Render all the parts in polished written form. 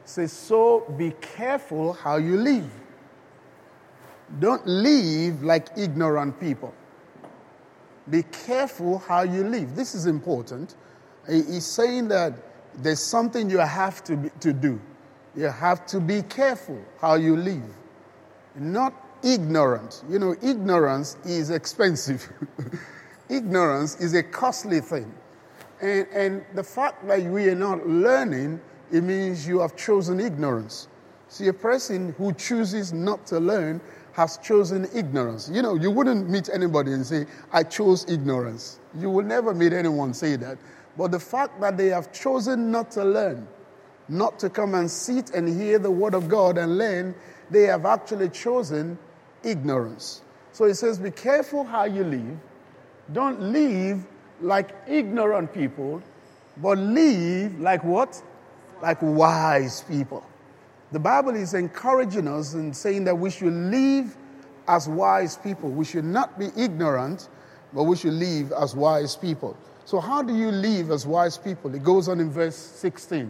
says, so be careful how you live. Don't live like ignorant people. Be careful how you live. This is important. He's saying that there's something you have to do. You have to be careful how you live. Not ignorant. You know, ignorance is expensive. Ignorance is a costly thing. And the fact that we are not learning, it means you have chosen ignorance. See, a person who chooses not to learn has chosen ignorance. You know, you wouldn't meet anybody and say, I chose ignorance. You will never meet anyone say that. But the fact that they have chosen not to learn, not to come and sit and hear the word of God and learn, they have actually chosen ignorance. So it says, be careful how you live. Don't live like ignorant people, but live like what? Like wise people. The Bible is encouraging us and saying that we should live as wise people. We should not be ignorant, but we should live as wise people. So how do you live as wise people? It goes on in verse 16.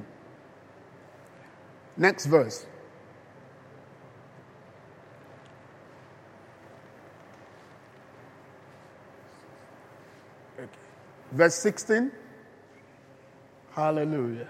Next verse. Okay. Verse 16. Hallelujah.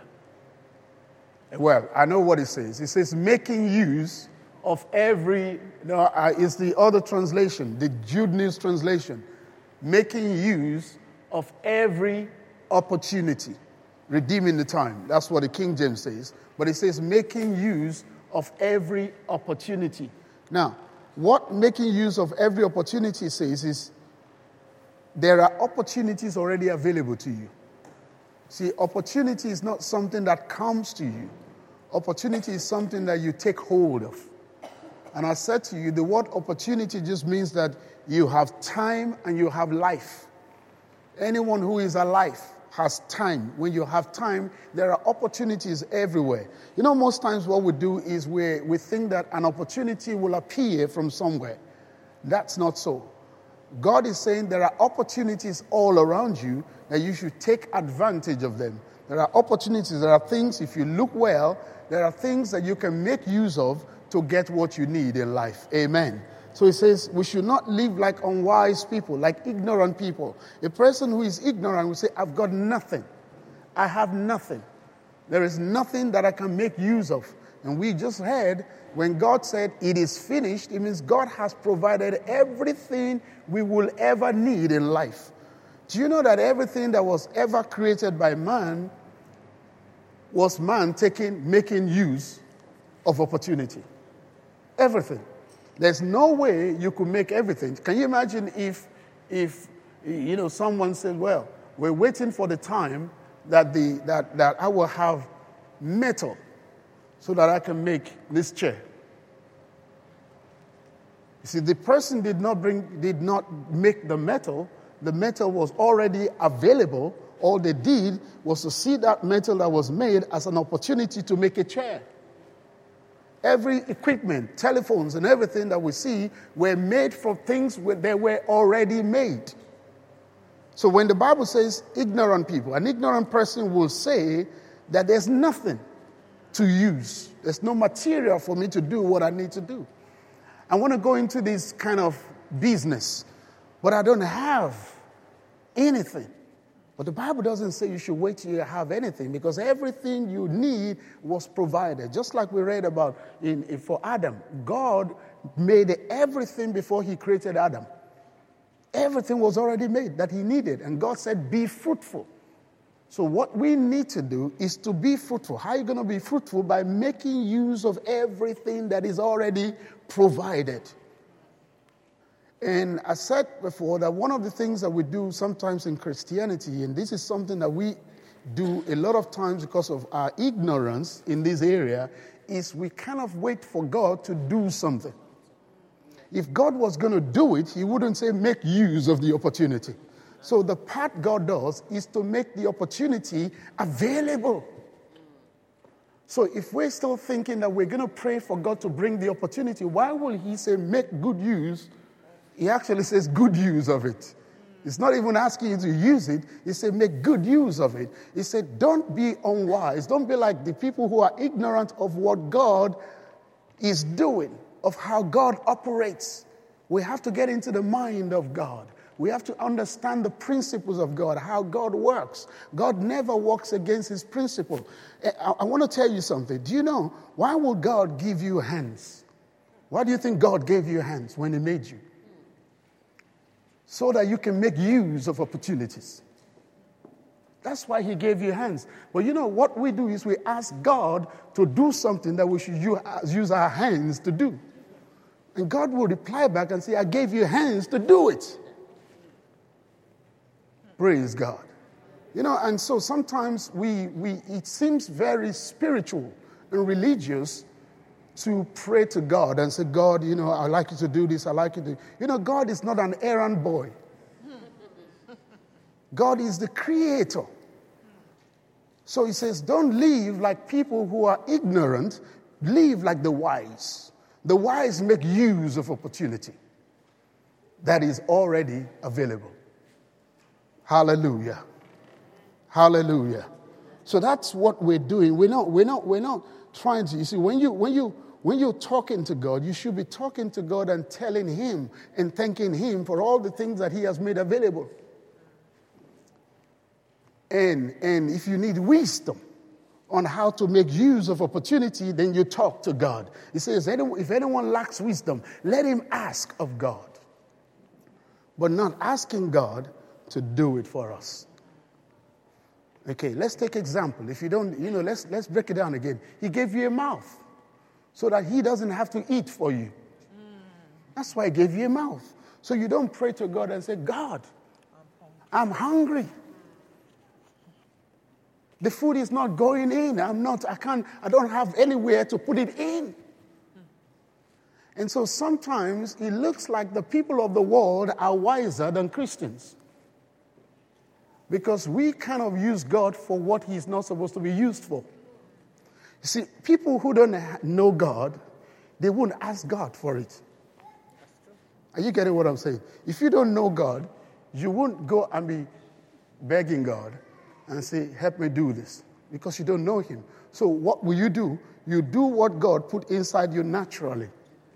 Well, I know what it says. It says, making use of every, it's the other translation, the Jude News translation. Making use of every opportunity, redeeming the time. That's what the King James says. But it says, making use of every opportunity. Now, what making use of every opportunity says is, there are opportunities already available to you. See, opportunity is not something that comes to you. Opportunity is something that you take hold of. And I said to you, the word opportunity just means that you have time and you have life. Anyone who is alive has time. When you have time, there are opportunities everywhere. You know, most times what we do is we think that an opportunity will appear from somewhere. That's not so. God is saying there are opportunities all around you that you should take advantage of them. There are opportunities, there are things, if you look well, there are things that you can make use of to get what you need in life. Amen. So he says we should not live like unwise people, like ignorant people. A person who is ignorant will say, I've got nothing. I have nothing. There is nothing that I can make use of. And we just heard when God said it is finished, it means God has provided everything we will ever need in life. Do you know that everything that was ever created by man was man making use of opportunity? Everything. There's no way you could make everything. Can you imagine if someone said, well, we're waiting for the time that I will have metal so that I can make this chair. You see, the person did not make the metal. The metal was already available. All they did was to see that metal that was made as an opportunity to make a chair. Every equipment, telephones and everything that we see were made from things that were already made. So when the Bible says ignorant people, an ignorant person will say that there's nothing to use. There's no material for me to do what I need to do. I want to go into this kind of business, but I don't have anything. But the Bible doesn't say you should wait till you have anything, because everything you need was provided. Just like we read about for Adam. God made everything before he created Adam. Everything was already made that he needed. And God said, be fruitful. So what we need to do is to be fruitful. How are you going to be fruitful? By making use of everything that is already provided. And I said before that one of the things that we do sometimes in Christianity, and this is something that we do a lot of times because of our ignorance in this area, is we kind of wait for God to do something. If God was going to do it, he wouldn't say make use of the opportunity. So the part God does is to make the opportunity available. So if we're still thinking that we're going to pray for God to bring the opportunity, why will he say make good use? He actually says good use of it. It's not even asking you to use it. He said, make good use of it. He said, don't be unwise. Don't be like the people who are ignorant of what God is doing, of how God operates. We have to get into the mind of God. We have to understand the principles of God, how God works. God never works against his principle. I want to tell you something. Do you know, why will God give you hands? Why do you think God gave you hands when he made you? So that you can make use of opportunities. That's why he gave you hands. But you know, what we do is we ask God to do something that we should use our hands to do. And God will reply back and say, I gave you hands to do it. Praise God. You know, and so sometimes it seems very spiritual and religious to pray to God and say, God, you know, I'd like you to do this, I'd like you to... You know, God is not an errand boy. God is the creator. So he says, don't live like people who are ignorant. Live like the wise. The wise make use of opportunity that is already available. Hallelujah. Hallelujah. So that's what we're doing. We're not trying to, you see, when you're talking to God, you should be talking to God and telling him and thanking him for all the things that he has made available. And if you need wisdom on how to make use of opportunity, then you talk to God. He says, if anyone lacks wisdom, let him ask of God. But not asking God to do it for us. Okay, let's take example. If you don't, you know, let's break it down again. He gave you a mouth so that he doesn't have to eat for you. That's why he gave you a mouth. So you don't pray to God and say, God, I'm hungry. The food is not going in. I don't have anywhere to put it in. And so sometimes it looks like the people of the world are wiser than Christians. Because we kind of use God for what he's not supposed to be used for. You see, people who don't know God, they won't ask God for it. Are you getting what I'm saying? If you don't know God, you won't go and be begging God and say, help me do this, because you don't know him. So what will you do? You do what God put inside you naturally.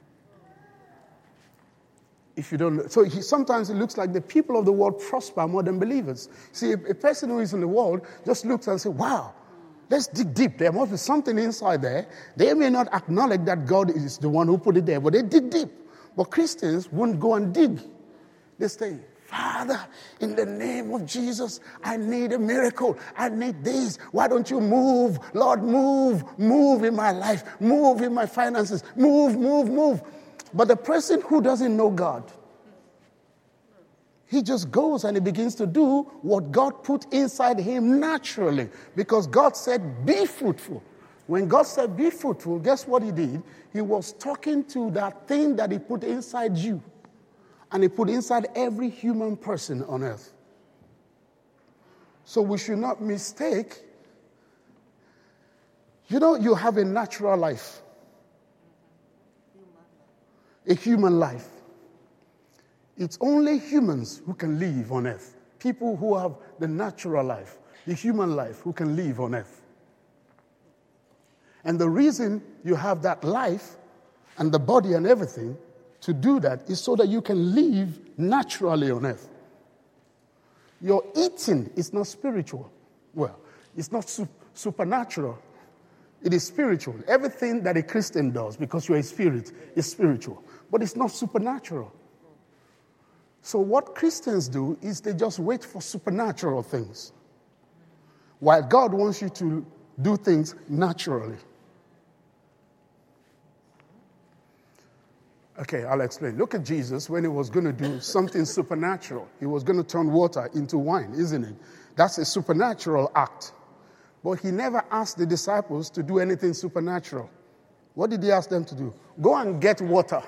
If you don't know. So sometimes it looks like the people of the world prosper more than believers. See, a person who is in the world just looks and says, wow, let's dig deep. There must be something inside there. They may not acknowledge that God is the one who put it there, but they dig deep. But Christians won't go and dig. They say, Father, in the name of Jesus, I need a miracle. I need this. Why don't you move? Lord, move. Move in my life. Move in my finances. Move. But the person who doesn't know God, he just goes and he begins to do what God put inside him naturally. Because God said, be fruitful. When God said, be fruitful, guess what he did? He was talking to that thing that he put inside you. And he put inside every human person on earth. So we should not mistake. You know, you have a natural life. A human life. It's only humans who can live on earth. People who have the natural life, the human life, who can live on earth. And the reason you have that life and the body and everything to do that is so that you can live naturally on earth. Your eating is not spiritual. Well, it's not supernatural. It is spiritual. Everything that a Christian does, because you're a spirit, is spiritual. But it's not supernatural. So what Christians do is they just wait for supernatural things. While God wants you to do things naturally. Okay, I'll explain. Look at Jesus when he was going to do something supernatural. He was going to turn water into wine, isn't it? That's a supernatural act. But he never asked the disciples to do anything supernatural. What did he ask them to do? Go and get water.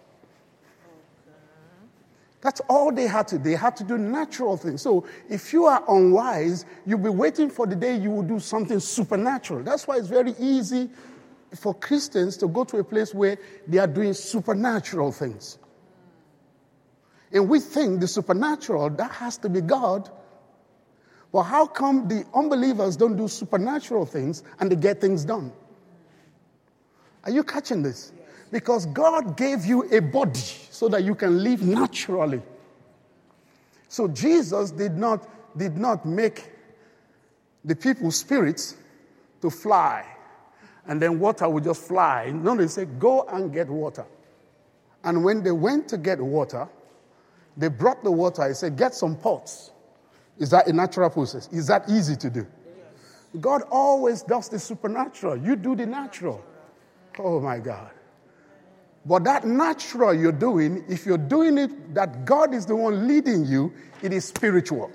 That's all they had to do. They had to do natural things. So if you are unwise, you'll be waiting for the day you will do something supernatural. That's why it's very easy for Christians to go to a place where they are doing supernatural things. And we think the supernatural, that has to be God. Well, how come the unbelievers don't do supernatural things and they get things done? Are you catching this? Because God gave you a body so that you can live naturally. So Jesus did not make the people's spirits to fly, and then water would just fly. No, they said, go and get water. And when they went to get water, they brought the water. He said, get some pots. Is that a natural process? Is that easy to do? Yes. God always does the supernatural. You do the natural. Oh, my God. But that natural you're doing, if you're doing it that God is the one leading you, it is spiritual.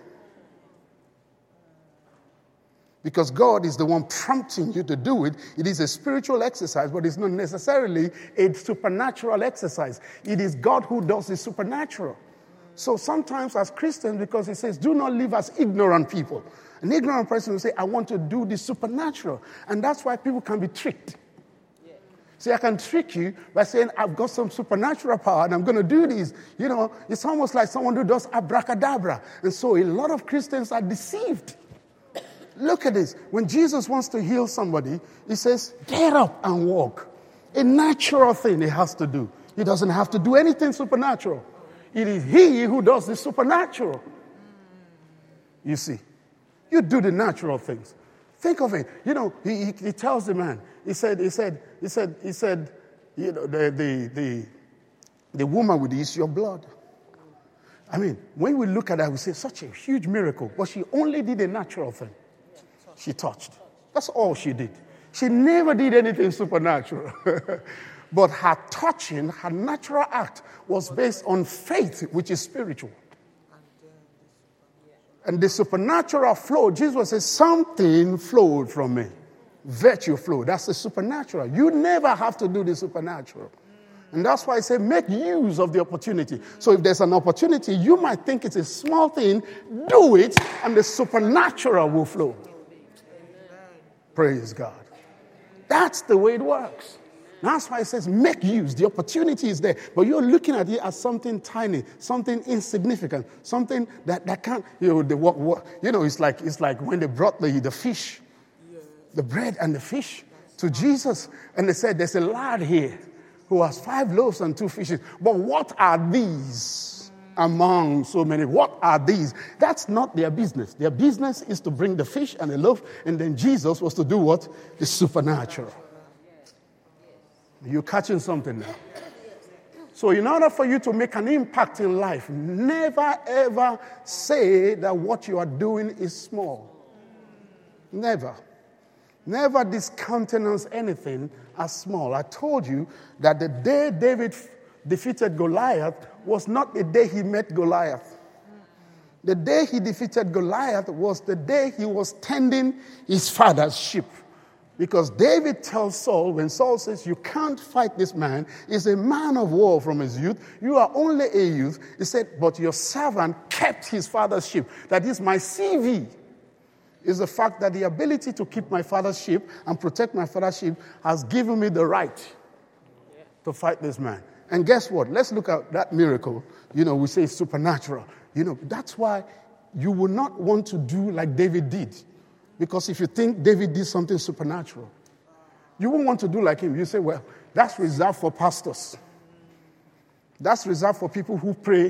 Because God is the one prompting you to do it. It is a spiritual exercise, but it's not necessarily a supernatural exercise. It is God who does the supernatural. So sometimes as Christians, because it says, do not live as ignorant people. An ignorant person will say, I want to do the supernatural. And that's why people can be tricked. See, I can trick you by saying, I've got some supernatural power and I'm going to do this. You know, it's almost like someone who does abracadabra. And so a lot of Christians are deceived. Look at this. When Jesus wants to heal somebody, he says, get up and walk. A natural thing he has to do. He doesn't have to do anything supernatural. It is he who does the supernatural. You see, you do the natural things. Think of it. You know, he tells the man, he said, you know, the woman with the issue of blood. I mean, when we look at that, we say, such a huge miracle. But she only did a natural thing. She touched. That's all she did. She never did anything supernatural. But her touching, her natural act, was based on faith, which is spiritual. And the supernatural flow, Jesus says, something flowed from me. Virtue flow. That's the supernatural. You never have to do the supernatural. And that's why I say make use of the opportunity. So if there's an opportunity, you might think it's a small thing, do it, and the supernatural will flow. Praise God. That's the way it works. That's why it says make use. The opportunity is there. But you're looking at it as something tiny, something insignificant, something that can't, you know, it's like when they brought the fish, the bread and the fish to Jesus. And they said, there's a lad here who has 5 loaves and 2 fishes. But what are these among so many? What are these? That's not their business. Their business is to bring the fish and the loaf. And then Jesus was to do what? The supernatural. You're catching something now. So in order for you to make an impact in life, never ever say that what you are doing is small. Never. Never discountenance anything as small. I told you that the day David defeated Goliath was not the day he met Goliath. The day he defeated Goliath was the day he was tending his father's sheep. Because David tells Saul, when Saul says, you can't fight this man, he's a man of war from his youth, you are only a youth. He said, but your servant kept his father's sheep. That is my CV. Is the fact that the ability to keep my father's sheep and protect my father's sheep has given me the right to fight this man. And guess what? Let's look at that miracle. You know, we say it's supernatural. You know, that's why you will not want to do like David did. Because if you think David did something supernatural, you won't want to do like him. You say, well, that's reserved for pastors. That's reserved for people who pray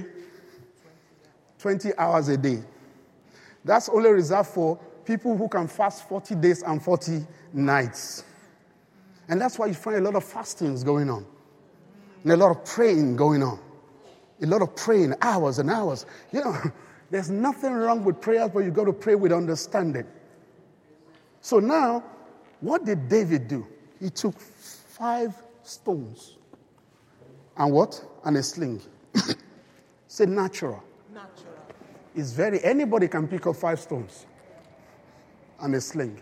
20 hours a day. That's only reserved for people who can fast 40 days and 40 nights. And that's why you find a lot of fastings going on. And a lot of praying going on. A lot of praying, hours and hours. You know, there's nothing wrong with prayers, but you've got to pray with understanding. So now, what did David do? He took 5 stones. And what? And a sling. Say natural. Natural. It's anybody can pick up 5 stones. And a sling.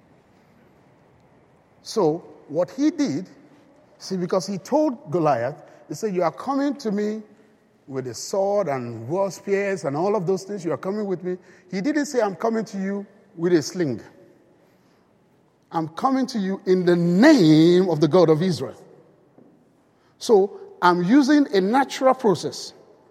So, what he did, see, because he told Goliath, he said, you are coming to me with a sword and war spears and all of those things, you are coming with me. He didn't say, I'm coming to you with a sling. I'm coming to you in the name of the God of Israel. So, I'm using a natural process.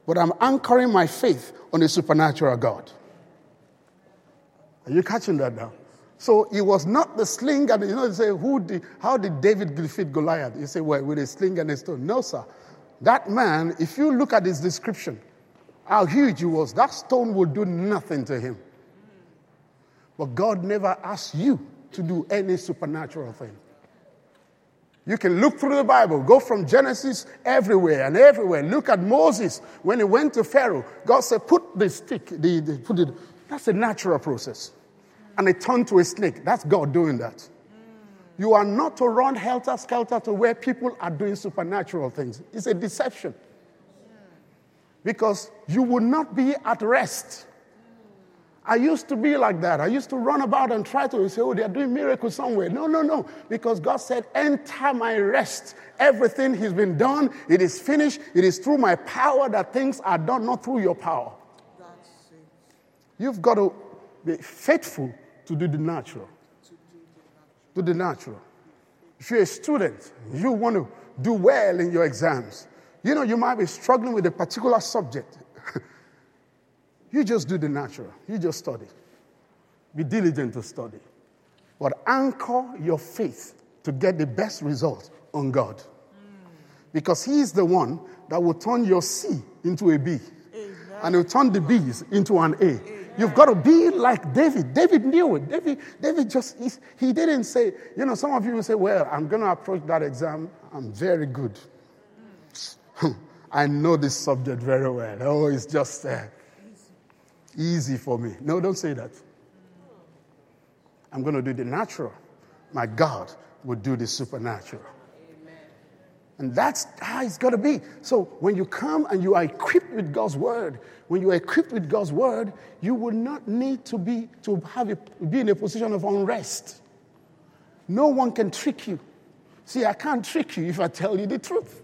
but I'm anchoring my faith on a supernatural God. Are you catching that now? So it was not the sling and, you say, how did David defeat Goliath? You say, well, with a sling and a stone. No, sir. That man, if you look at his description, how huge he was, that stone would do nothing to him. But God never asked you to do any supernatural thing. You can look through the Bible, go from Genesis everywhere and everywhere. Look at Moses. When he went to Pharaoh, God said, put the stick, that's a natural process. And it turned to a snake. That's God doing that. You are not to run helter-skelter to where people are doing supernatural things. It's a deception. Because you will not be at rest. I used to be like that. I used to run about and try to say, they are doing miracles somewhere. No. Because God said, enter my rest. Everything has been done. It is finished. It is through my power that things are done, not through your power. You've got to be faithful to do the natural. Do the natural. If you're a student, you want to do well in your exams. You might be struggling with a particular subject. You just do the natural. You just study. Be diligent to study. But anchor your faith to get the best result on God. Because He is the one that will turn your C into a B. Amen. And will turn the B's into an A. Amen. You've got to be like David. David knew it. David he didn't say, some of you will say, well, I'm going to approach that exam. I'm very good. I know this subject very well. Oh, it's just easy for me. No, don't say that. I'm going to do the natural. My God will do the supernatural. Amen. And that's how it's got to be. So when you come and you are equipped with God's word, you will not need to be in a position of unrest. No one can trick you. See, I can't trick you if I tell you the truth.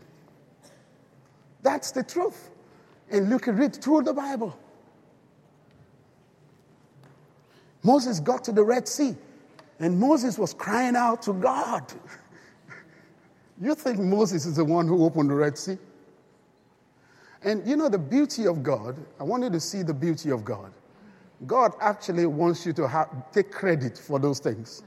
That's the truth. And look and read through the Bible. Moses got to the Red Sea, and Moses was crying out to God. You think Moses is the one who opened the Red Sea? And the beauty of God, I want you to see the beauty of God. God actually wants you to take credit for those things.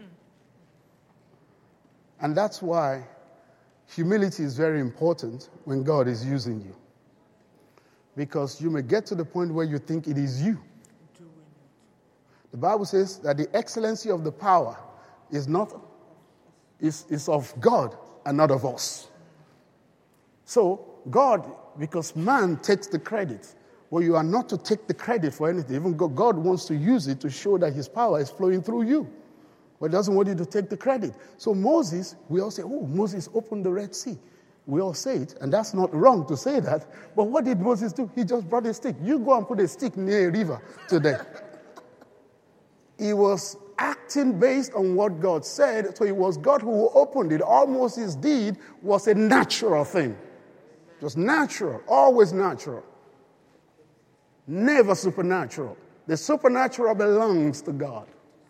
And that's why humility is very important when God is using you. Because you may get to the point where you think it is you. The Bible says that the excellency of the power is of God and not of us. So God, because man takes the credit, well, you are not to take the credit for anything. Even God wants to use it to show that his power is flowing through you. But he doesn't want you to take the credit. So Moses, we all say, Moses opened the Red Sea. We all say it, and that's not wrong to say that. But what did Moses do? He just brought a stick. You go and put a stick near a river today. He was acting based on what God said, so it was God who opened it. All Moses did was a natural thing. Just natural, always natural. Never supernatural. The supernatural belongs to God.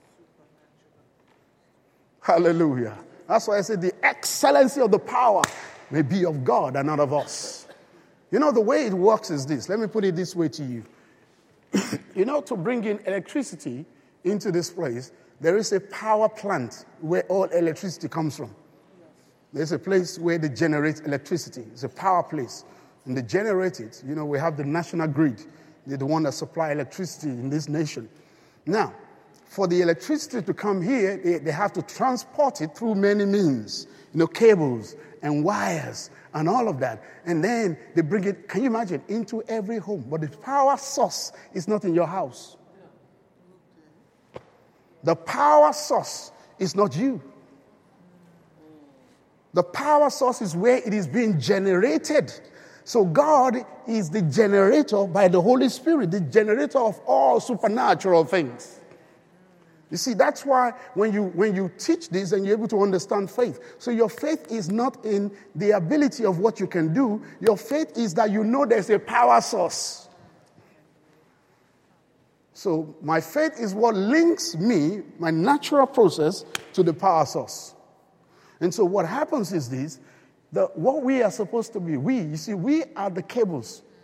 Hallelujah. That's why I said the excellency of the power may be of God and not of us. The way it works is this. Let me put it this way to you. To bring in electricity into this place, there is a power plant where all electricity comes from. There's a place where they generate electricity. It's a power place. And they generate it. We have the national grid. They're the one that supply electricity in this nation. Now, for the electricity to come here, they have to transport it through many means. Cables and wires and all of that. And then they bring it, can you imagine, into every home. But the power source is not in your house. The power source is not you. The power source is where it is being generated. So God is the generator by the Holy Spirit, the generator of all supernatural things. You see, that's why when you teach this and you're able to understand faith. So your faith is not in the ability of what you can do. Your faith is that there's a power source. So my faith is what links me, my natural process, to the power source. And so what happens is this, what we are supposed to be, we are the cables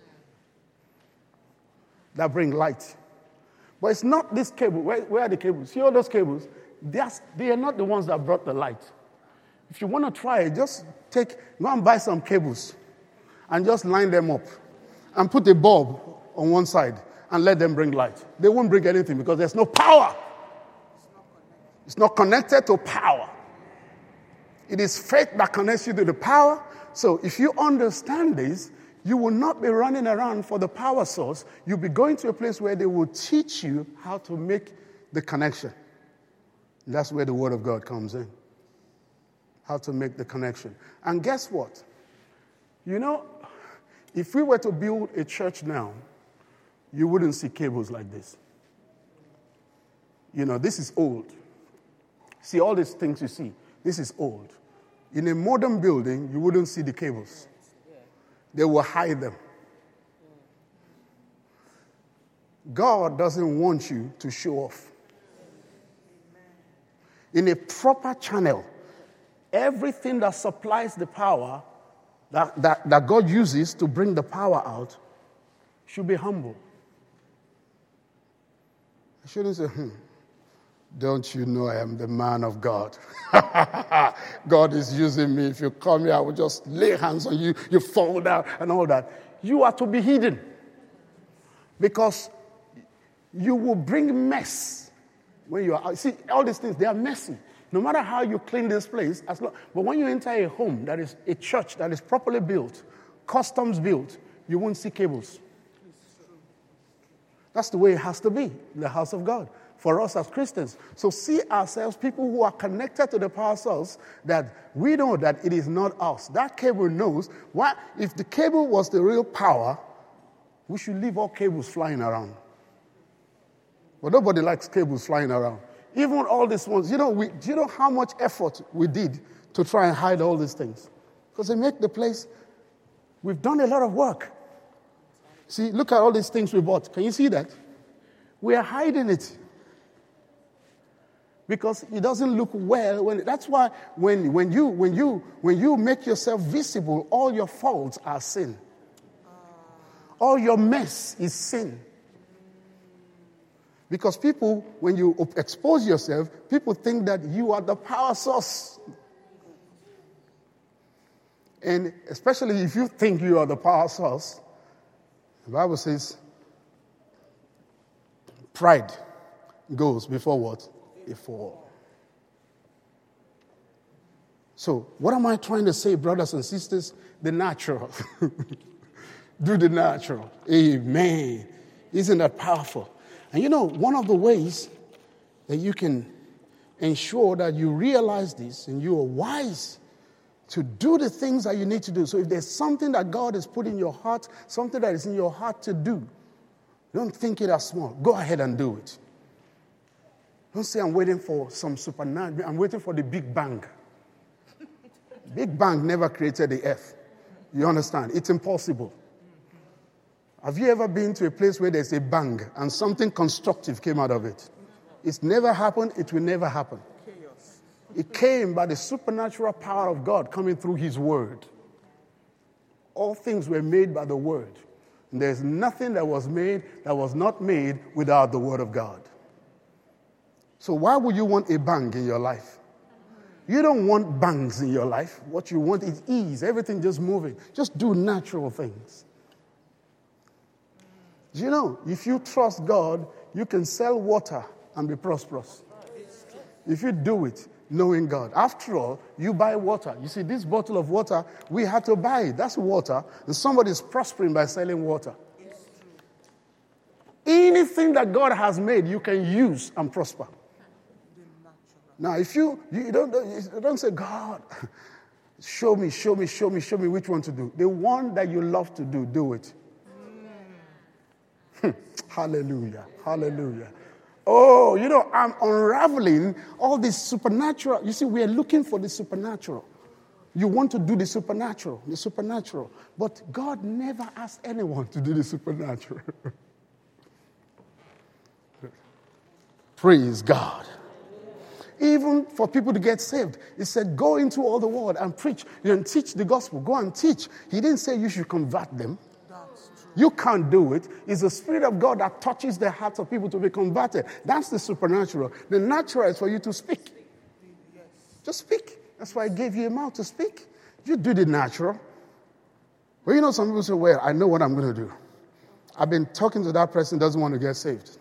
that bring light. But it's not this cable. Where are the cables? See all those cables? They are not the ones that brought the light. If you want to try it, just go and buy some cables and just line them up and put a bulb on one side and let them bring light. They won't bring anything because there's no power. It's not connected to power. It is faith that connects you to the power. So if you understand this, you will not be running around for the power source. You'll be going to a place where they will teach you how to make the connection. And that's where the Word of God comes in. How to make the connection. And guess what? You know, if we were to build a church now, you wouldn't see cables like this. You know, this is old. See, all these things you see, this is old. In a modern building, you wouldn't see the cables. They will hide them. God doesn't want you to show off. In a proper channel, everything that supplies the power that God uses to bring the power out should be humble. I shouldn't say, don't you know I am the man of God? God is using me. If you come here, I will just lay hands on you. You fall down and all that. You are to be hidden. Because you will bring mess when you are. See, all these things, they are messy. No matter how you clean this place, but when you enter a home that is a church that is properly built, customs built, you won't see cables. That's the way it has to be in the house of God for us as Christians. So see ourselves, people who are connected to the power source, that we know that it is not us. That cable knows. If the cable was the real power, we should leave all cables flying around. But nobody likes cables flying around. Even all these ones, do you know how much effort we did to try and hide all these things? Because they make the place, we've done a lot of work. See, look at all these things we bought. Can you see that? We are hiding it. Because it doesn't look well. That's why when you make yourself visible, all your faults are sin. All your mess is sin. Because people, when you expose yourself, people think that you are the power source. And especially if you think you are the power source, the Bible says, pride goes before what? A fall. So, what am I trying to say, brothers and sisters? The natural. Do the natural. Amen. Isn't that powerful? And you know, one of the ways that you can ensure that you realize this and you are wise to do the things that you need to do. So if there's something that God has put in your heart, something that is in your heart to do, don't think it as small. Go ahead and do it. Don't say, I'm waiting for some supernatural. I'm waiting for the Big Bang. Big Bang never created the earth. You understand? It's impossible. Have you ever been to a place where there's a bang and something constructive came out of it? It's never happened. It will never happen. Chaos. It came by the supernatural power of God coming through His Word. All things were made by the Word. And there's nothing that was made that was not made without the Word of God. So why would you want a bang in your life? You don't want bangs in your life. What you want is ease. Everything just moving. Just do natural things. You know, if you trust God, you can sell water and be prosperous. If you do it, knowing God. After all, you buy water. You see, this bottle of water, we had to buy it. That's water. And somebody is prospering by selling water. Anything that God has made, you can use and prosper. Now, if you don't say, God, show me which one to do. The one that you love to do it. Hallelujah. Hallelujah. Oh, you know, I'm unraveling all this supernatural. You see, we are looking for the supernatural. You want to do the supernatural. But God never asked anyone to do the supernatural. Praise God. Even for people to get saved, He said, go into all the world and preach and teach the gospel. Go and teach. He didn't say you should convert them. You can't do it. It's the Spirit of God that touches the hearts of people to be converted. That's the supernatural. The natural is for you to speak. Just speak. That's why I gave you a mouth to speak. You do the natural. Well, you know, some people say, well, I know what I'm going to do. I've been talking to that person who doesn't want to get saved.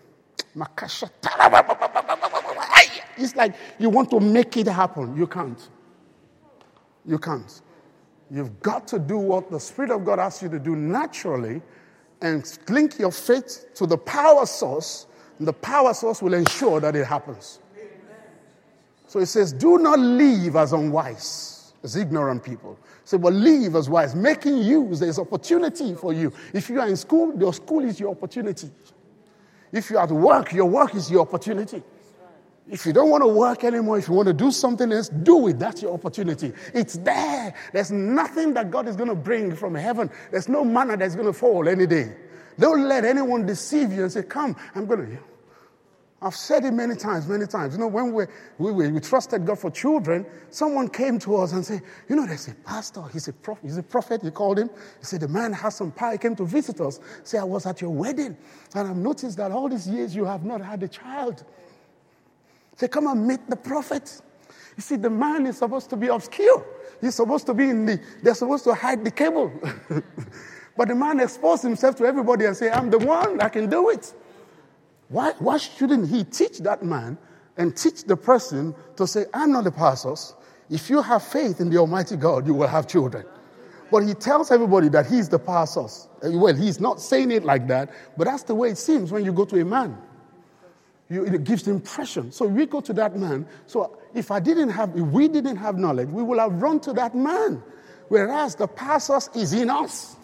It's like you want to make it happen. You can't. You can't. You've got to do what the Spirit of God asks you to do naturally and link your faith to the power source, and the power source will ensure that it happens. So it says, do not live as unwise, as ignorant people. Say, but live as wise, making use. There's opportunity for you. If you are in school, your school is your opportunity. If you're at work, your work is your opportunity. If you don't want to work anymore, if you want to do something else, do it. That's your opportunity. It's there. There's nothing that God is going to bring from heaven. There's no manna that's going to fall any day. Don't let anyone deceive you and say, come, I'm going to... I've said it many times. You know, when we trusted God for children, someone came to us and said, you know, there's a pastor, he's a prophet, he called him. He said, the man has some power. He came to visit us. Say, I was at your wedding, and I've noticed that all these years you have not had a child. Say, come and meet the prophet. You see, the man is supposed to be obscure. He's supposed to be they're supposed to hide the cable. But the man exposed himself to everybody and say, I'm the one that can do it. Why shouldn't he teach that man and teach the person to say, I'm not the power source. If you have faith in the Almighty God, you will have children. But he tells everybody that he's the power source. Well, he's not saying it like that, but that's the way it seems when you go to a man. It gives the impression. So we go to that man. So if we didn't have knowledge, we will have run to that man. Whereas the power source is in us.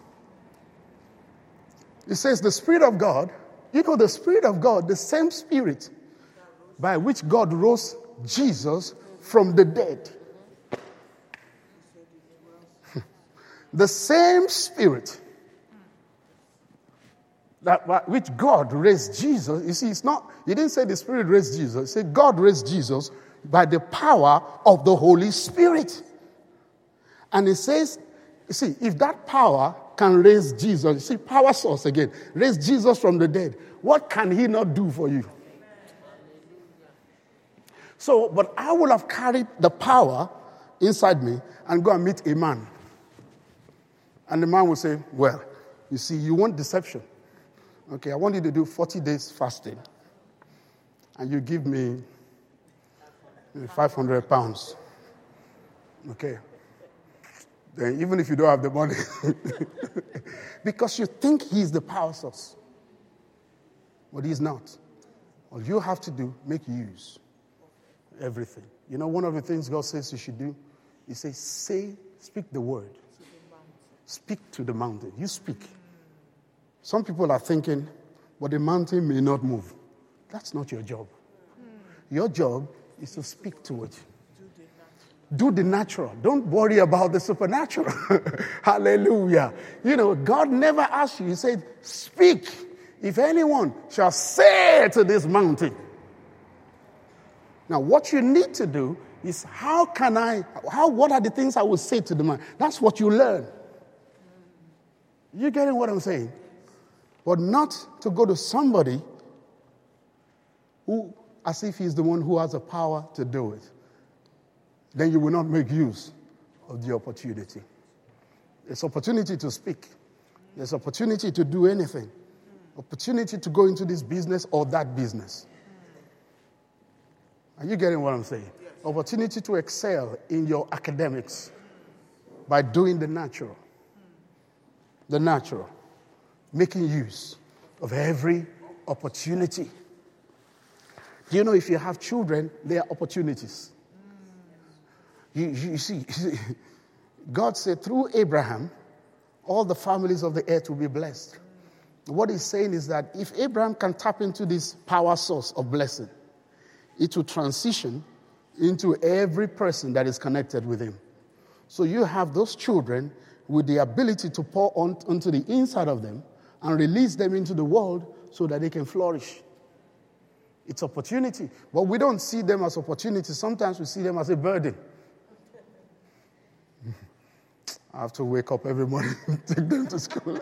It says the Spirit of God. You know, the Spirit of God, the same Spirit by which God rose Jesus from the dead. The same Spirit that which God raised Jesus. You see, it's not, he didn't say the Spirit raised Jesus. He said God raised Jesus by the power of the Holy Spirit. And it says, you see, if that power can raise Jesus, you see, power source again, raise Jesus from the dead, what can he not do for you? So, but I would have carried the power inside me and go and meet a man. And the man will say, well, you see, you want deception. Okay, I want you to do 40 days fasting. And you give me 500 pounds. Okay. Then even if you don't have the money, because you think he's the power source, but he's not. All you have to do, make use everything. You know, one of the things God says you should do, he says, speak the word. Speak to the mountain. You speak. Some people are thinking, but the mountain may not move. That's not your job. Your job is to speak to it. Do the natural. Don't worry about the supernatural. Hallelujah. You know, God never asked you. He said, speak. If anyone shall say to this mountain. Now, what you need to do is what are the things I will say to the man? That's what you learn. You getting what I'm saying? But not to go to somebody who, as if he's the one who has the power to do it. Then you will not make use of the opportunity. There's opportunity to speak. There's opportunity to do anything. Opportunity to go into this business or that business. Are you getting what I'm saying? Yes. Opportunity to excel in your academics by doing the natural. The natural. Making use of every opportunity. Do you know if you have children, there are opportunities. You see, God said through Abraham, all the families of the earth will be blessed. What he's saying is that if Abraham can tap into this power source of blessing, it will transition into every person that is connected with him. So you have those children with the ability to pour onto the inside of them and release them into the world so that they can flourish. It's opportunity. But we don't see them as opportunity. Sometimes we see them as a burden. I have to wake up every morning and take them to school.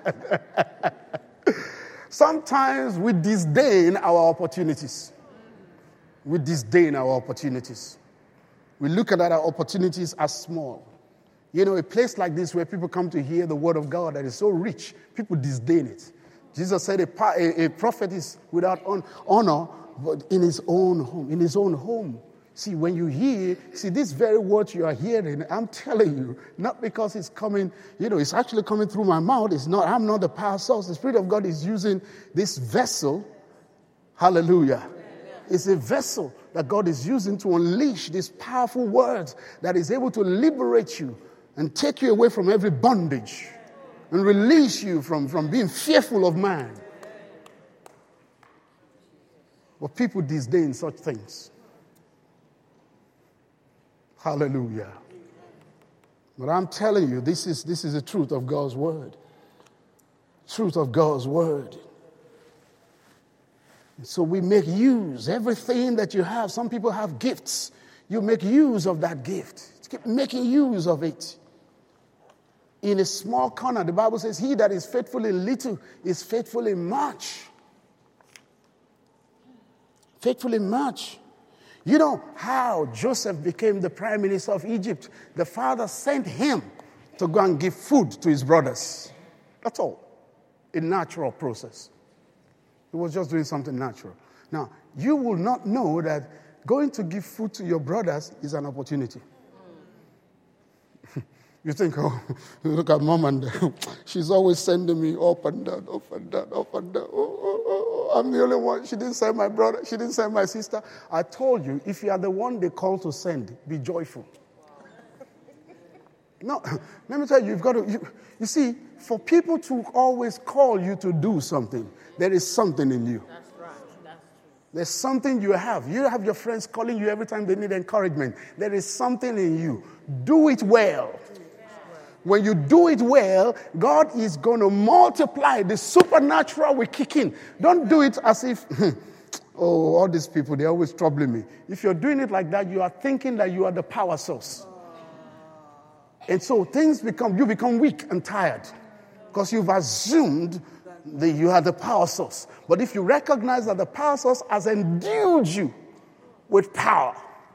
Sometimes we disdain our opportunities. We disdain our opportunities. We look at our opportunities as small. You know, a place like this where people come to hear the word of God that is so rich, people disdain it. Jesus said a prophet is without honor, but in his own home. See, when you hear, this very word you are hearing, I'm telling you, not because it's coming, it's actually coming through my mouth. I'm not the power source. The Spirit of God is using this vessel. Hallelujah. It's a vessel that God is using to unleash these powerful words that is able to liberate you and take you away from every bondage and release you from being fearful of man. But people disdain such things. Hallelujah. But I'm telling you, this is the truth of God's word. Truth of God's word. So we make use, everything that you have. Some people have gifts. You make use of that gift. Keep making use of it. In a small corner, the Bible says, he that is faithful in little is faithful in much. Faithful in much. You know how Joseph became the prime minister of Egypt? The father sent him to go and give food to his brothers. That's all. A natural process. He was just doing something natural. Now, you will not know that going to give food to your brothers is an opportunity. You think, look at mom and dad. She's always sending me up and down, up and down, up and down. I'm the only one. She didn't send my brother. She didn't send my sister. I told you, if you are the one they call to send, be joyful. No, let me tell you, you've got to, you see, for people to always call you to do something, there is something in you. That's right. That's true. There's something you have. You have your friends calling you every time they need encouragement. There is something in you. Do it well. When you do it well, God is going to multiply. The supernatural will kick in. Don't do it as if, all these people, they're always troubling me. If you're doing it like that, you are thinking that you are the power source. And so you become weak and tired because you've assumed that you are the power source. But if you recognize that the power source has endued you with power,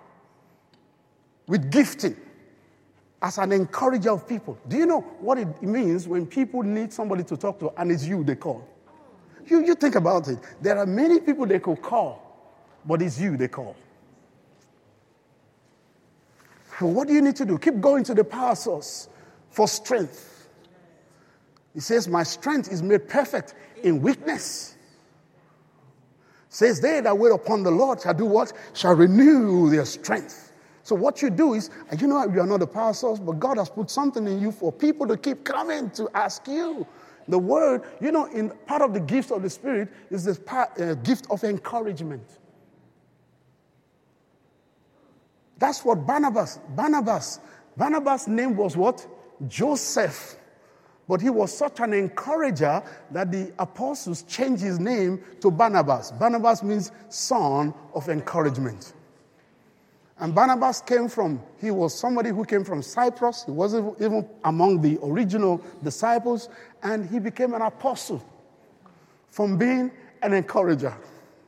with gifting, as an encourager of people. Do you know what it means when people need somebody to talk to and it's you they call? You think about it. There are many people they could call, but it's you they call. So what do you need to do? Keep going to the power source for strength. It says, my strength is made perfect in weakness. It says, they that wait upon the Lord shall do what? Shall renew their strength. So what you do is, you are not the power source, but God has put something in you for people to keep coming to ask you. The word, in part of the gift of the Spirit is this gift of encouragement. That's what Barnabas' name was what? Joseph. But he was such an encourager that the apostles changed his name to Barnabas. Barnabas means son of encouragement. And Barnabas he was somebody who came from Cyprus. He wasn't even among the original disciples. And he became an apostle from being an encourager.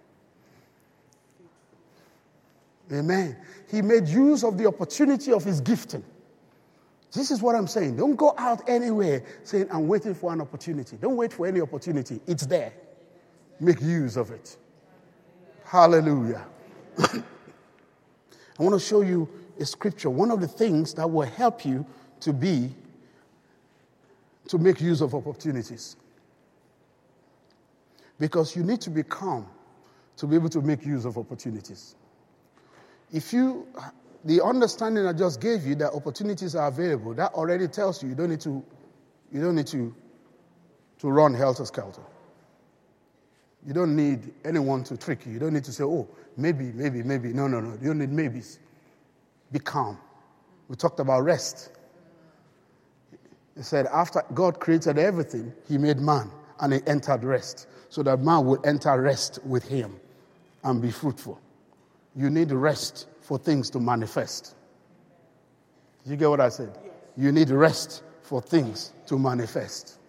Amen. He made use of the opportunity of his gifting. This is what I'm saying. Don't go out anywhere saying, I'm waiting for an opportunity. Don't wait for any opportunity. It's there. Make use of it. Hallelujah. I want to show you a scripture. One of the things that will help you to make use of opportunities. Because you need to be calm to be able to make use of opportunities. The understanding I just gave you that opportunities are available, that already tells you don't need to run helter-skelter. You don't need anyone to trick you. You don't need to say, maybe. No. You don't need maybes. Be calm. We talked about rest. He said after God created everything, he made man and he entered rest. So that man would enter rest with him and be fruitful. You need rest for things to manifest. Did you get what I said? Yes. You need rest for things to manifest.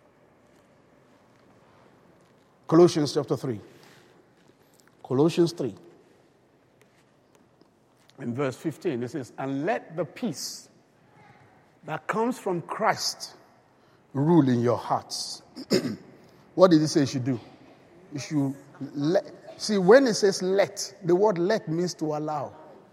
Colossians chapter 3. Colossians 3. In verse 15, it says, and let the peace that comes from Christ rule in your hearts. What did he say you should do? You should let. See, when it says let, the word let means to allow.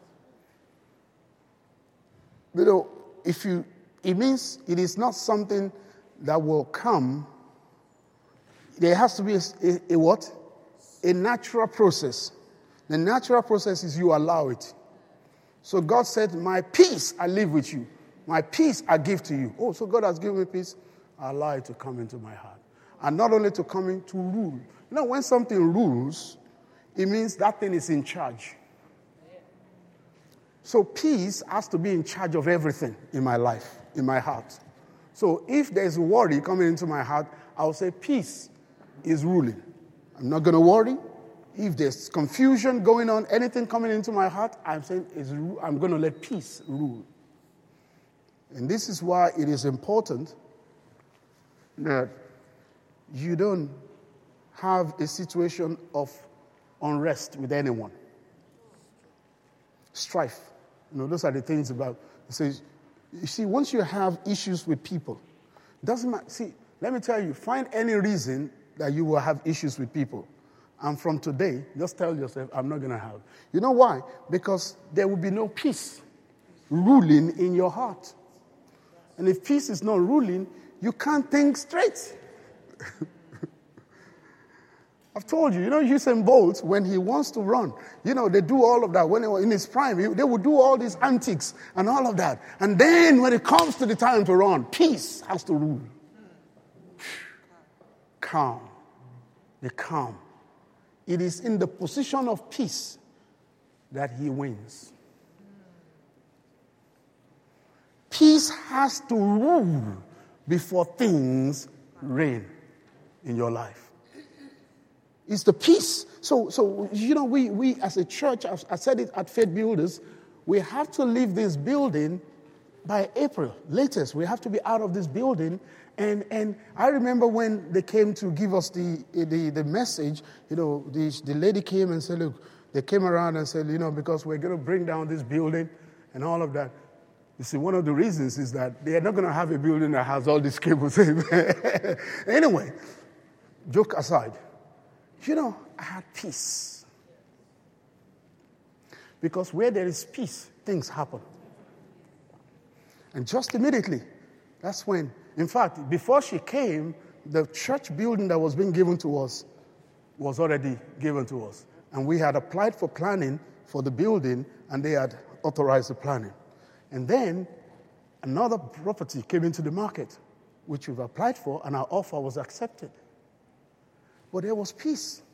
You know, it means it is not something that will come. There has to be a what? A natural process. The natural process is you allow it. So God said, my peace I live with you. My peace I give to you. Oh, so God has given me peace. I allow it to come into my heart. And not only to come in, to rule. You know, when something rules, it means that thing is in charge. So peace has to be in charge of everything in my life, in my heart. So if there's worry coming into my heart, I'll say peace is ruling. I'm not going to worry. If there's confusion going on, anything coming into my heart, I'm saying I'm going to let peace rule. And this is why it is important that you don't have a situation of unrest with anyone. Strife. You know, those are the things about, it says, you see, once you have issues with people, doesn't matter. See, let me tell you, find any reason that you will have issues with people. And from today, just tell yourself, I'm not going to have. You know why? Because there will be no peace ruling in your heart. And if peace is not ruling, you can't think straight. I've told you, you know, Usain Bolt, when he wants to run, you know, they do all of that. When he was in his prime, they would do all these antics and all of that. And then when it comes to the time to run, peace has to rule. Calm. The calm. It is in the position of peace that he wins. Peace has to rule before things reign in your life. It's the peace. So you know, we as a church, I said it at Faith Builders, we have to leave this building by April, latest. We have to be out of this building. And I remember when they came to give us the message, you know, the lady came and said, look, they came around and said, you know, because we're going to bring down this building and all of that. You see, one of the reasons is that they're not going to have a building that has all these cables. Anyway, joke aside, you know, I had peace. Because where there is peace, things happen. And just immediately, that's when, in fact, before she came, the church building that was being given to us was already given to us. And we had applied for planning for the building, and they had authorized the planning. And then another property came into the market, which we've applied for, and our offer was accepted. But there was peace.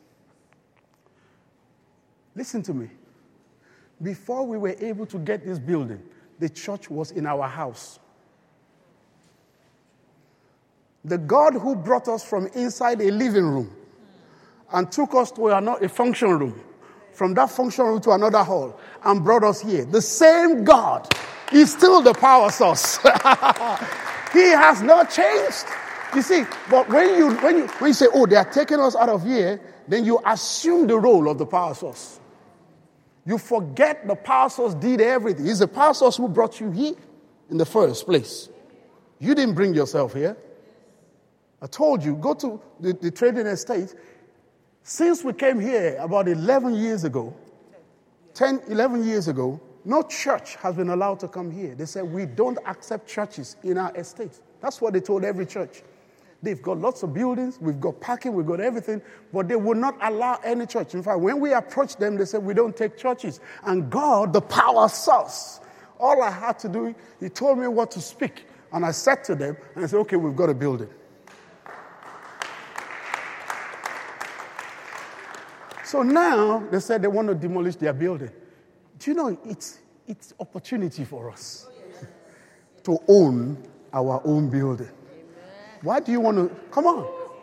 Listen to me. Before we were able to get this building, the church was in our house. The God who brought us from inside a living room and took us to a function room, from that function room to another hall, and brought us here, the same God is still the power source. He has not changed. You see, but when you say, oh, they are taking us out of here, then you assume the role of the power source. You forget the power source did everything. It's the power source who brought you here in the first place. You didn't bring yourself here. I told you, go to the trading estate. Since we came here about 11 years ago, no church has been allowed to come here. They said, we don't accept churches in our estate. That's what they told every church. They've got lots of buildings, we've got parking, we've got everything, but they will not allow any church. In fact, when we approached them, they said, we don't take churches. And God, the power source, all I had to do, he told me what to speak. And I said to them, and I said, okay, we've got a building. So now, they said they want to demolish their building. Do you know, it's opportunity for us to own our own building. Why do you want to? Come on.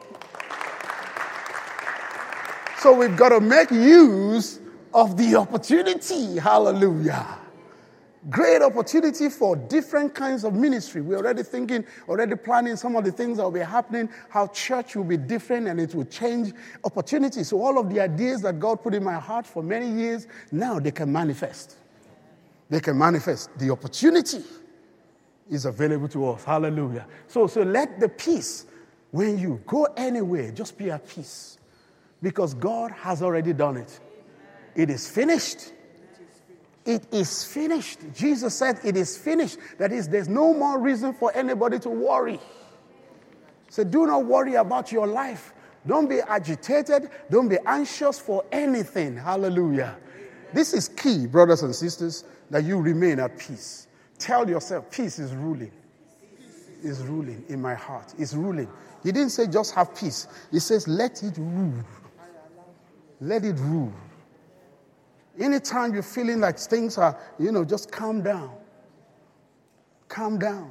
So we've got to make use of the opportunity. Hallelujah. Great opportunity for different kinds of ministry. We're already thinking, already planning some of the things that will be happening, how church will be different and it will change opportunities. So all of the ideas that God put in my heart for many years, now they can manifest. They can manifest. The opportunity is available to us. Hallelujah. So let the peace, when you go anywhere, just be at peace. Because God has already done it. It is finished. It is finished. Jesus said it is finished. That is, there's no more reason for anybody to worry. So do not worry about your life. Don't be agitated. Don't be anxious for anything. Hallelujah. This is key, brothers and sisters, that you remain at peace. Tell yourself, peace is ruling. Is ruling in my heart. It's ruling. He didn't say just have peace. He says let it rule. Let it rule. Anytime you're feeling like things are, just calm down. Calm down.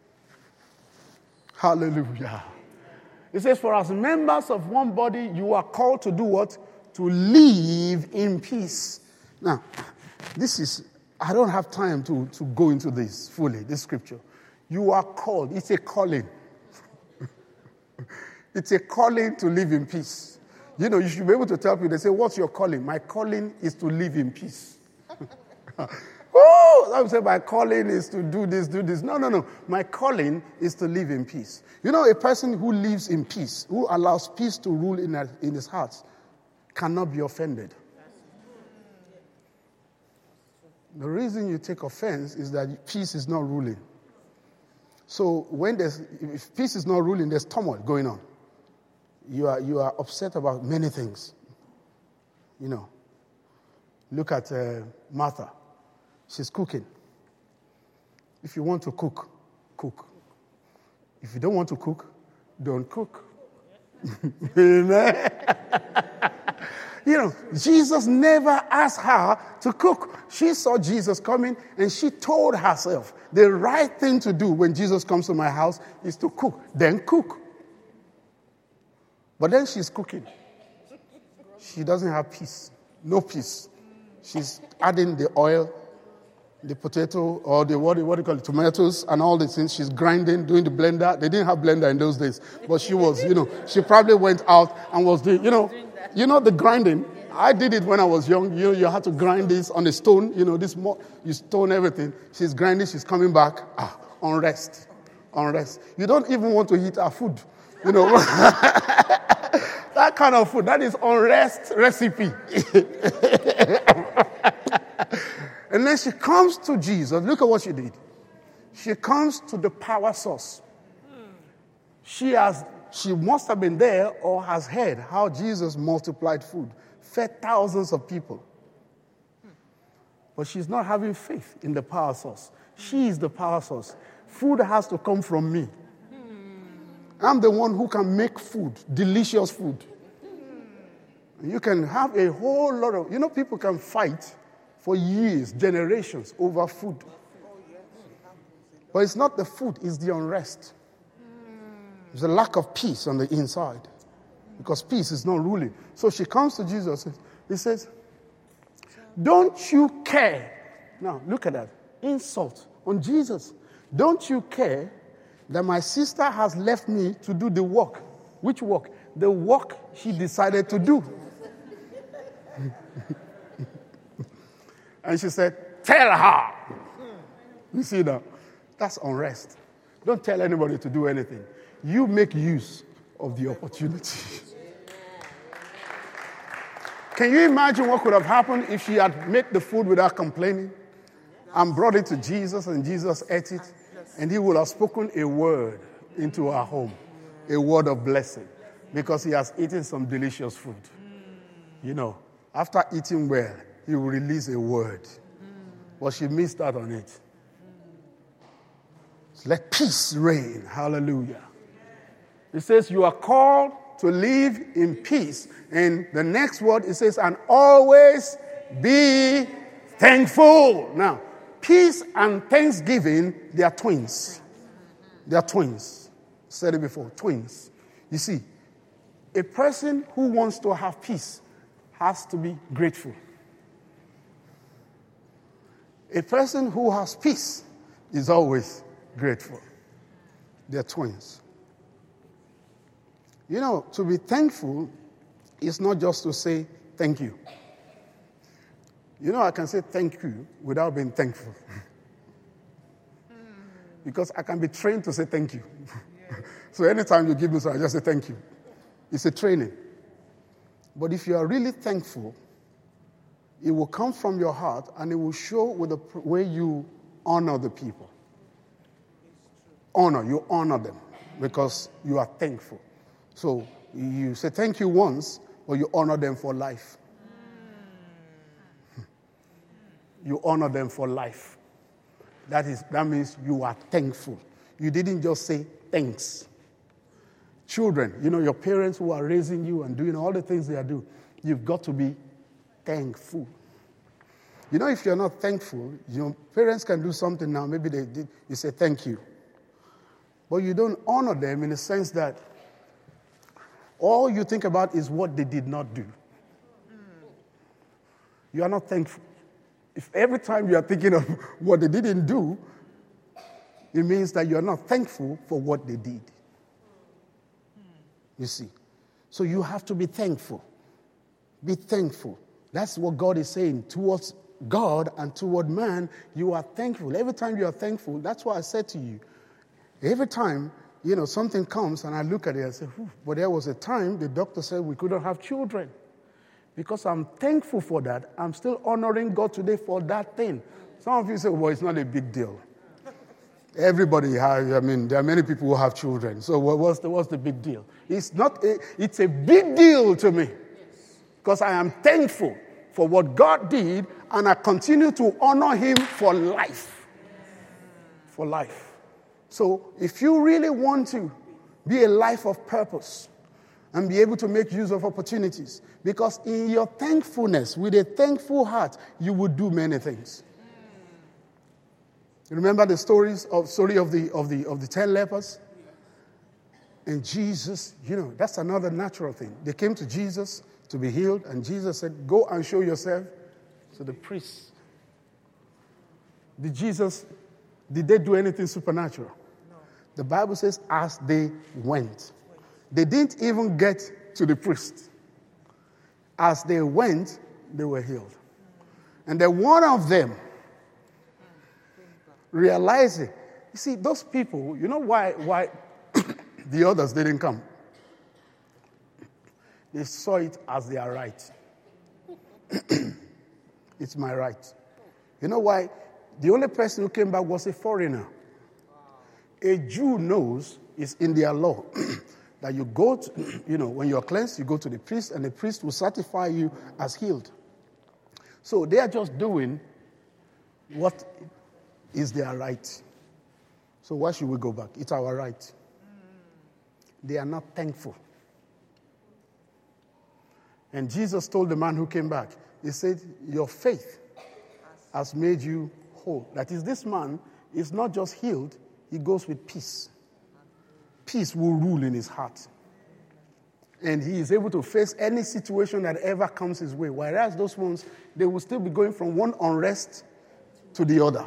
Hallelujah. It says, for as members of one body, you are called to do what? To live in peace. Now, I don't have time to go into this fully, this scripture. You are called. It's a calling. It's a calling to live in peace. You should be able to tell people, they say, what's your calling? My calling is to live in peace. Some say, my calling is to do this. No. My calling is to live in peace. A person who lives in peace, who allows peace to rule in his heart, cannot be offended. The reason you take offense is that peace is not ruling. So if peace is not ruling, there's turmoil going on. You are upset about many things. Look at Martha. She's cooking. If you want to cook, cook. If you don't want to cook, don't cook. Amen. Jesus never asked her to cook. She saw Jesus coming and she told herself, the right thing to do when Jesus comes to my house is to cook. Then cook. But then she's cooking. She doesn't have peace. No peace. She's adding the oil, the potato, or the what do you call it, tomatoes, and all these things. She's grinding, doing the blender. They didn't have blender in those days. But she was, she probably went out and was doing, the grinding. I did it when I was young. You had to grind this on a stone. You stone everything. She's grinding. She's coming back. Unrest. You don't even want to eat her food. That kind of food, that is unrest recipe. And then she comes to Jesus. Look at what she did. She comes to the power source. She must have been there or has heard how Jesus multiplied food, fed thousands of people. But she's not having faith in the power source. She is the power source. Food has to come from me. I'm the one who can make food, delicious food. You can have a whole lot of, people can fight for years, generations over food. But it's not the food, it's the unrest. There's a lack of peace on the inside because peace is not ruling. So she comes to Jesus. He says, don't you care? Now, look at that. Insult on Jesus. Don't you care that my sister has left me to do the work? Which work? The work she decided to do. And she said, tell her. You see now? That's unrest. Don't tell anybody to do anything. You make use of the opportunity. Can you imagine what could have happened if she had made the food without complaining and brought it to Jesus and Jesus ate it? And he would have spoken a word into our home, a word of blessing, because he has eaten some delicious food. After eating well, he will release a word. But she missed out on it. So let peace reign. Hallelujah. It says you are called to live in peace. And the next word, it says, and always be thankful. Now, peace and thanksgiving, they are twins. They are twins. Said it before, twins. You see, a person who wants to have peace has to be grateful. A person who has peace is always grateful. They're twins. You know, to be thankful is not just to say thank you. You know, I can say thank you without being thankful. Because I can be trained to say thank you. So anytime you give me something, I just say thank you. It's a training. But if you are really thankful, it will come from your heart and it will show with the way you honor the people. You honor them because you are thankful. So you say thank you once, but you honor them for life. You honor them for life. That means you are thankful. You didn't just say thanks. Children, you know, your parents who are raising you and doing all the things they are doing, you've got to be thankful. You know, if you're not thankful, your parents can do something now, maybe you say thank you. But you don't honor them in the sense that all you think about is what they did not do. You are not thankful. If every time you are thinking of what they didn't do, it means that you are not thankful for what they did. You see. So you have to be thankful. Be thankful. That's what God is saying. Towards God and toward man, you are thankful. Every time you are thankful, that's why I said to you, every time, you know, something comes and I look at it, I say, but there was a time the doctor said we couldn't have children. Because I'm thankful for that, I'm still honoring God today for that thing. Some of you say, well, it's not a big deal. Everybody has, there are many people who have children. So what's the big deal? It's a big deal to me. Because I am thankful for what God did, and I continue to honor him for life. For life. So if you really want to be a life of purpose, and be able to make use of opportunities. Because in your thankfulness, with a thankful heart, you will do many things. You remember the story of the 10 lepers? And Jesus, you know, that's another natural thing. They came to Jesus to be healed, and Jesus said, go and show yourself to the priests. Did they do anything supernatural? No. The Bible says, as they went. They didn't even get to the priest. As they went, they were healed. And then one of them, realizing, you see, those people, you know why the others didn't come? They saw it as their right. It's my right. You know why? The only person who came back was a foreigner. A Jew knows it's in their law. That you go to, when you're cleansed, you go to the priest, and the priest will certify you as healed. So they are just doing what is their right. So why should we go back? It's our right. They are not thankful. And Jesus told the man who came back, he said, your faith has made you whole. That is, this man is not just healed, he goes with peace. Peace will rule in his heart. And he is able to face any situation that ever comes his way. Whereas those ones, they will still be going from one unrest to the other.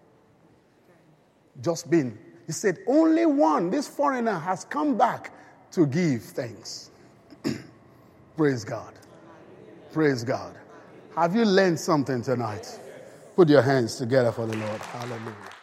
Just been. He said, only one, this foreigner, has come back to give thanks. Praise God. Praise God. Have you learned something tonight? Put your hands together for the Lord. Hallelujah.